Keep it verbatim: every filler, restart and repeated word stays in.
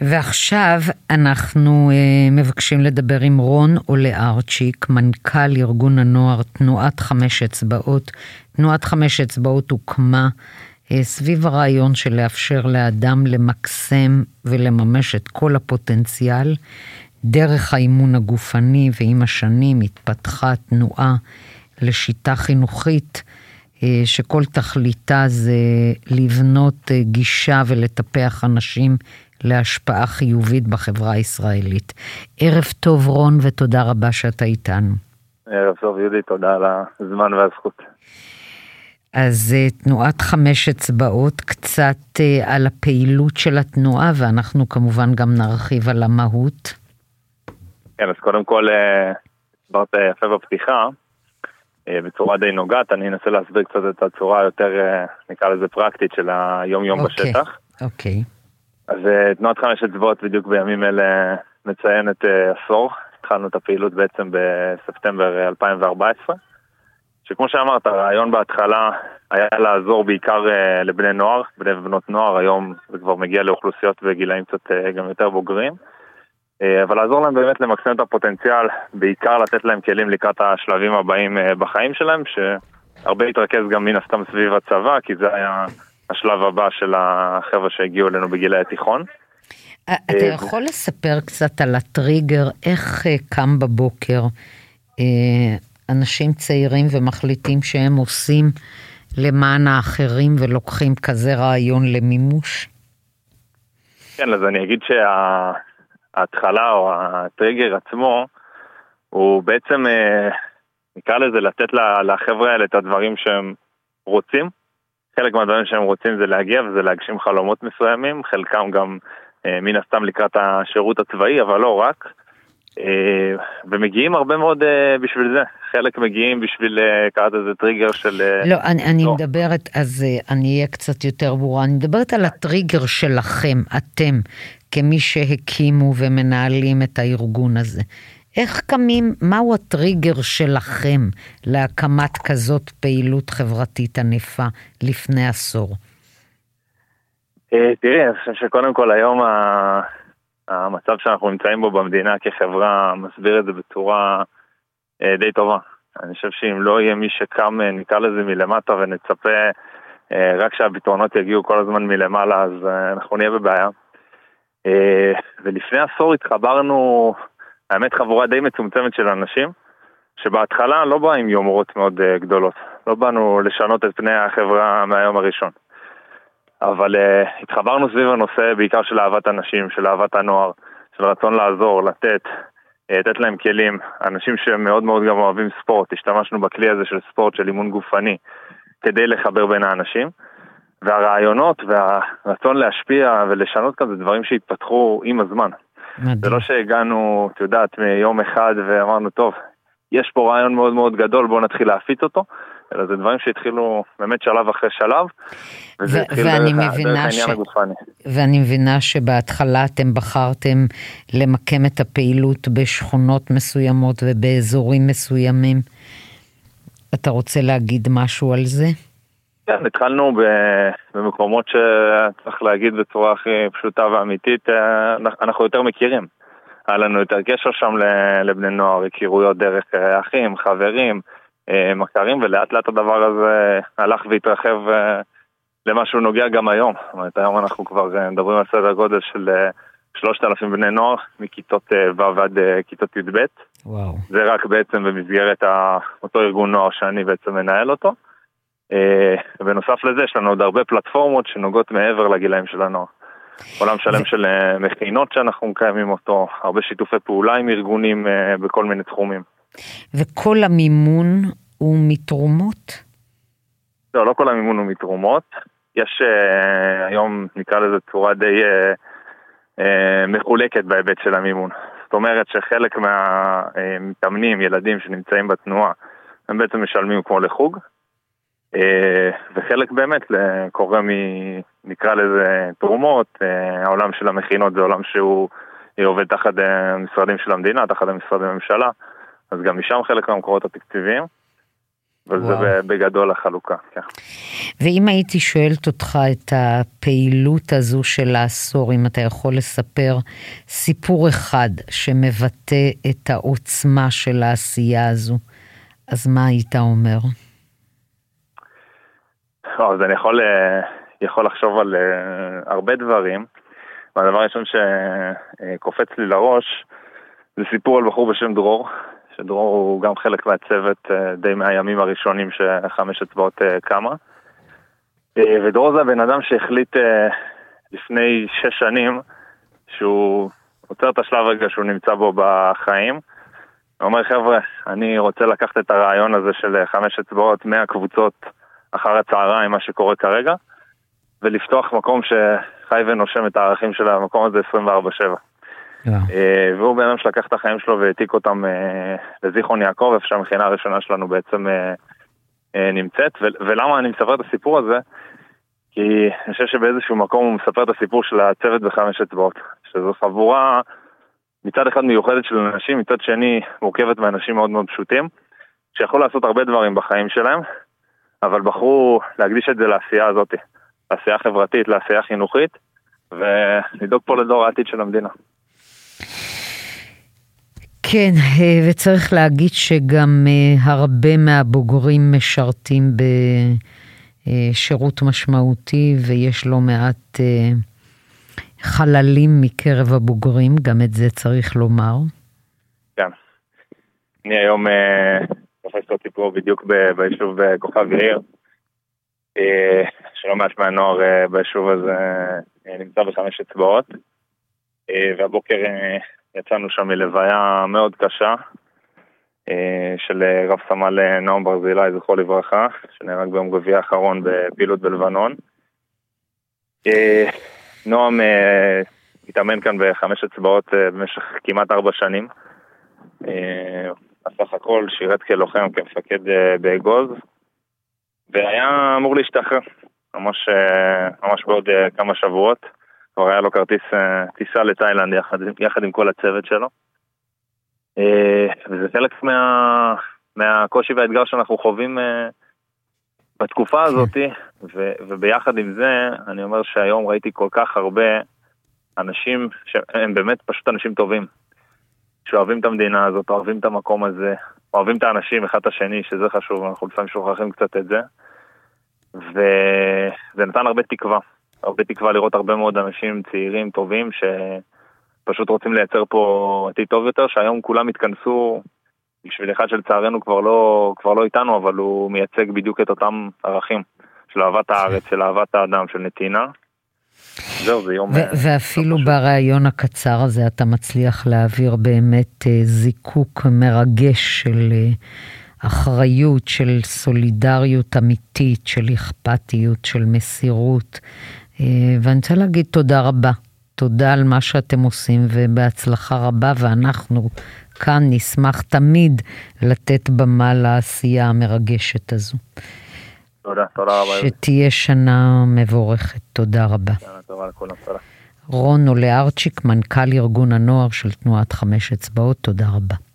ועכשיו אנחנו uh, מבקשים לדבר עם רון אולארצ'יק, מנכ"ל ארגון הנוער תנועת חמש אצבעות. תנועת חמש אצבעות הוקמה uh, סביב הרעיון של לאפשר לאדם למקסם ולממש את כל הפוטנציאל דרך האימון הגופני, ועם השנים התפתחה תנועה לשיטה חינוכית uh, שכל תכליתה זה לבנות uh, גישה ולטפח אנשים להשפעה חיובית בחברה הישראלית. ערב טוב רון, ותודה רבה שאתה איתנו. ערב טוב יהודית, תודה על הזמן והזכות. אז תנועת חמש אצבעות, קצת על הפעילות של התנועה, ואנחנו כמובן גם נרחיב על המהות. כן, אז קודם כל, הסברת יפה בפתיחה, בצורה די נוגעת, אני אנסה להסביר קצת את הצורה יותר, נקרא לזה פרקטית, של היום יום אוקיי, בשטח. אוקיי. אז תנועת חמש אצבעות בדיוק בימים אלה מציינת עשור. התחלנו את הפעילות בעצם בספטמבר אלפיים וארבע עשרה, שכמו שאמרת, הרעיון בהתחלה היה לעזור בעיקר לבני נוער, בני ובנות נוער. היום זה כבר מגיע לאוכלוסיות בגילאים קצת גם יותר בוגרים, אבל לעזור להם באמת למקסם את הפוטנציאל, בעיקר לתת להם כלים לקראת השלבים הבאים בחיים שלהם, שהרבה התרכז גם מן הסתם סביב הצבא, כי זה היה השלב הבא של החבר'ה שהגיעו אלינו בגילי התיכון. אתה יכול לספר קצת על הטריגר, איך קם בבוקר אנשים צעירים ומחליטים שהם עושים למען האחרים ולוקחים כזה רעיון למימוש? כן, אז אני אגיד שההתחלה או הטריגר עצמו הוא בעצם, נקרא לזה, לתת לחבר'ה האלה את הדברים שהם רוצים. חלק מהדברים שהם רוצים זה להגיע וזה להגשים חלומות מסוימים, חלקם גם אה, מן הסתם לקראת השירות הצבאי, אבל לא רק. אה, ומגיעים הרבה מאוד אה, בשביל זה. חלק מגיעים בשביל, אה, קראת איזה טריגר של... אה, לא, אני, אני לא. מדברת, אז אה, אני אהיה קצת יותר ברורה, אני מדברת על הטריגר שלכם, אתם, כמי שהקימו ומנהלים את הארגון הזה. איך קמים, מהו הטריגר שלכם להקמת כזאת פעילות חברתית ענפה לפני עשור? תראי, אני חושב שקודם כל היום המצב שאנחנו נמצאים בו במדינה כחברה מסביר את זה בצורה די טובה. אני חושב שאם לא יהיה מי שקם, נקרא לזה מלמטה ונצפה רק שהפתרונות יגיעו כל הזמן מלמעלה, אז אנחנו נהיה בבעיה. ולפני עשור התחברנו... האמת חבורה די מצומצמת של אנשים, שבהתחלה לא באה עם יומרות מאוד uh, גדולות. לא באנו לשנות את פני החברה מהיום הראשון. אבל uh, התחברנו סביב הנושא בעיקר של אהבת אנשים, של אהבת הנוער, של רצון לעזור, לתת, uh, לתת להם כלים. אנשים שמאוד מאוד גם אוהבים ספורט. השתמשנו בכלי הזה של ספורט, של אימון גופני, כדי לחבר בין האנשים. והרעיונות והרצון להשפיע ולשנות כזה דברים שהתפתחו עם הזמן. מדהים. זה לא שהגענו, את יודעת, מיום אחד ואמרנו, טוב, יש פה רעיון מאוד מאוד גדול, בואו נתחיל להפיץ אותו, אלא זה דברים שהתחילו באמת שלב אחרי שלב, וזה ו- התחיל ואני דרך, מבינה דרך ש... העניין הגופני. ואני מבינה שבהתחלה אתם בחרתם למקם את הפעילות בשכונות מסוימות ובאזורים מסוימים. אתה רוצה להגיד משהו על זה? כן, התחלנו במקומות שצריך להגיד בצורה הכי פשוטה ואמיתית, אנחנו יותר מכירים. היה לנו יותר קשר שם לבני נוער, הכירויות דרך אחים, חברים, מכרים, ולאט לאט הדבר הזה הלך והתרחב למשהו נוגע גם היום. זאת אומרת, היום אנחנו כבר מדברים על סדר גודל של שלושת אלפים בני נוער, מכיתות ו' ועד כיתות י"ב. וואו. זה רק בעצם במסגרת אותו ארגון נוער שאני בעצם מנהל אותו. ובנוסף לזה יש לנו עוד הרבה פלטפורמות שנוגעות מעבר לגילאים של הנוער. עולם שלם של מכינות שאנחנו מקיימים אותו, הרבה שיתופי פעולה עם ארגונים בכל מיני תחומים. וכל המימון הוא מתרומות? לא, לא כל המימון הוא מתרומות. יש היום, נקרא לזה צורה די מחולקת בהיבט של המימון. זאת אומרת שחלק מהמתאמנים, ילדים שנמצאים בתנועה, הם בעצם משלמים כמו לחוג. וחלק באמת קורה נקרא לזה תרומות. העולם של המכינות זה עולם שהוא עובד תחת משרדים של המדינה, תחת המשרדי הממשלה, אז גם משם חלק מהמקורות התקציביים. וזה בגדול החלוקה, כן. ואם הייתי שואלת אותך את הפעילות הזו של העשור, אם אתה יכול לספר סיפור אחד שמבטא את העוצמה של העשייה הזו, אז מה היית אומר? אז אני יכול, יכול לחשוב על הרבה דברים, והדבר הראשון שקופץ לי לראש, זה סיפור על בחור בשם דרור, שדרור הוא גם חלק מהצוות די מהימים הראשונים שחמש אצבעות קמה. ודרור זה הבן אדם שהחליט לפני שש שנים שהוא עוצר את השלב רגע שהוא נמצא בו בחיים. הוא אומר, חבר'ה, אני רוצה לקחת את הרעיון הזה של חמש אצבעות מהקבוצות אחר הצהריים, מה שקורה כרגע, ולפתוח מקום שחי ונושם את הערכים של המקום הזה עשרים וארבע שבע. Yeah. והוא בן אדם שלקח את החיים שלו והעתיק אותם לזיכרון יעקב, איפה שהמכינה הראשונה שלנו בעצם נמצאת. ולמה אני מספר את הסיפור הזה? כי אני חושב שבאיזשהו מקום הוא מספר את הסיפור של הצוות בחמש אצבעות, שזו חבורה מצד אחד מיוחדת של אנשים, מצד שני מורכבת מאנשים מאוד מאוד פשוטים, שיכולו לעשות הרבה דברים בחיים שלהם, אבל בחרו להקדיש את זה לעשייה הזאת, לעשייה חברתית, לעשייה חינוכית, ולדאוג פה לדור העתיד של המדינה. כן, וצריך להגיד שגם הרבה מהבוגרים משרתים בשירות משמעותי, ויש לא מעט חללים מקרב הבוגרים, גם את זה צריך לומר. כן. אני היום תופס אותי פה בדיוק ביישוב כוכב יאיר, שלא מעט מהנוער ביישוב הזה נמצא בחמש אצבעות, והבוקר יצאנו שם מלוויה מאוד קשה של רב סמל נועם ברזילי, זכרו לברכה, שנהרג ביום רביעי האחרון בפעילות בלבנון. נועם התאמן כאן בחמש אצבעות במשך כמעט ארבע שנים. בסך הכל שירת כלוחם, כמפקד באגוז, והיה אמור להשתחרר ממש, ממש בעוד כמה שבועות. כבר היה לו כרטיס טיסה לתאילנד יחד, יחד עם כל הצוות שלו. וזה חלק מה, מהקושי והאתגר שאנחנו חווים בתקופה הזאת, ו, וביחד עם זה, אני אומר שהיום ראיתי כל כך הרבה אנשים שהם באמת פשוט אנשים טובים, שאוהבים את המדינה הזאת, אוהבים את המקום הזה, אוהבים את האנשים אחד את השני, שזה חשוב, אנחנו לפעמים שוכחים קצת את זה, וזה נתן הרבה תקווה. הרבה תקווה לראות הרבה מאוד אנשים צעירים טובים שפשוט רוצים לייצר פה עתיד טוב יותר, שהיום כולם התכנסו בשביל אחד שלצערנו כבר לא, כבר לא איתנו, אבל הוא מייצג בדיוק את אותם ערכים של אהבת הארץ, של אהבת האדם, של נתינה. זהו, זה יום... ו- ואפילו ברעיון הקצר הזה אתה מצליח להעביר באמת זיקוק מרגש של אחריות, של סולידריות אמיתית, של אכפתיות, של מסירות. ואני רוצה להגיד תודה רבה, תודה על מה שאתם עושים ובהצלחה רבה, ואנחנו כאן נשמח תמיד לתת במה לעשייה המרגשת הזו. תודה, תודה רבה. שתהיה שנה מבורכת, תודה רבה. שנה טובה לכולם, תודה. רון אולארצ'יק, מנכ"ל ארגון הנוער של תנועת חמש אצבעות, תודה רבה.